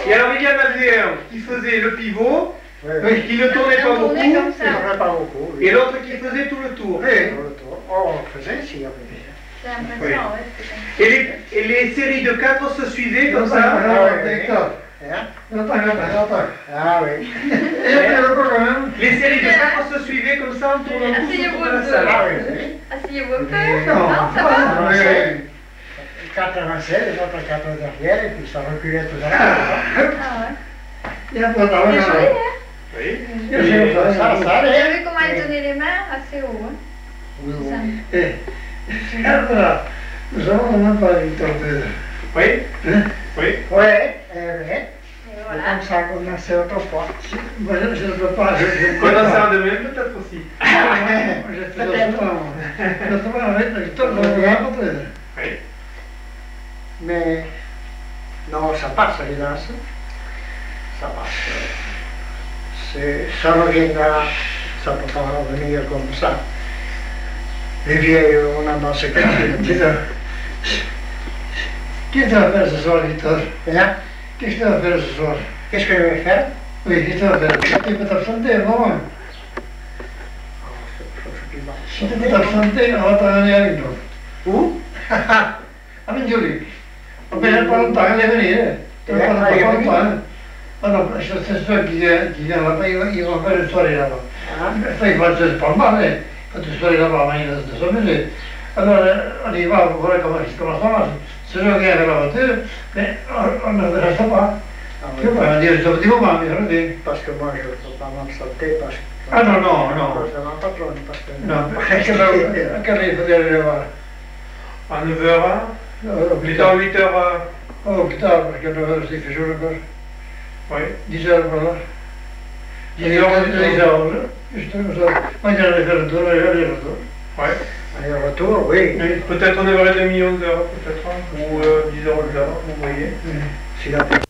Et alors il y en avait un qui faisait le pivot, qui ne tournait pas beaucoup, et l'autre qui faisait tout le tour. On faisait ici. J'ai l'impression, ouais. Et les séries de 4 se suivaient comme ça. Ah oui. Les séries de 4 se suivaient comme ça en tournant tous autour de la salle. Asseyez-vous un peu. Non, Ça va? Quatre avançaient, les autres quatre derrière, et puis ça reculait tout à l'heure. Ah ouais. Il y a pas C'est joli, hein? Oui. Vous avez vu comment elle donnait les mains? Assez haut, hein? Nous avons même pas une torpille. Oui. Oui. Oui. Et voilà. Comme ça, on a fait autrefois. Moi, je ne peux pas. Condenseur de même peut-être aussi. Je fais autrement avec le torpille. Oui. Mais non, ça passe, hélas. Ça passe. Ça reviendra, ça ne peut pas revenir comme ça. Les vieilles, on a dans ce cas. Qu'est-ce que tu vas faire ce soir, Victor? Qu'est-ce que tu vas faire ce soir? Qu'est-ce que je vais faire? Oui, qu'est-ce que tu vas faire? Tu peux t'absenter, non? Si tu peux t'absenter, on va t'amener avec nous. Où? À Minjuli. On peut pas longtemps, elle est venue. Tu ne pas longtemps. Ah non, c'est ceux qui viennent là-bas, ils vont faire une soirée là-bas. Enfin, ils vont se pas mal, hein. Quand une soirée là-bas, ils vont se s'amuser. Alors, on y va, vous voyez comment ça marche. Si je viens avec la voiture, mais on ne reste pas. Tu vas dire, c'est un petit moment, mais regardez. Parce que moi, je ne peux pas m'absenter parce que... Ah non, non, non. C'est ma patronne, parce que... Non, À quelle heure il faut aller le voir? à 9h, plus tard 8h. Oh, plus tard, parce que 9h, c'est fait jour encore. Oui. 10h, voilà. 10h, juste comme ça. Moi, j'allais faire le tour, j'allais le tour. Oui. Aller-retour, oui. Peut-être 9h30, 11h, peut-être, ou 10h, 11h, vous voyez. S'il a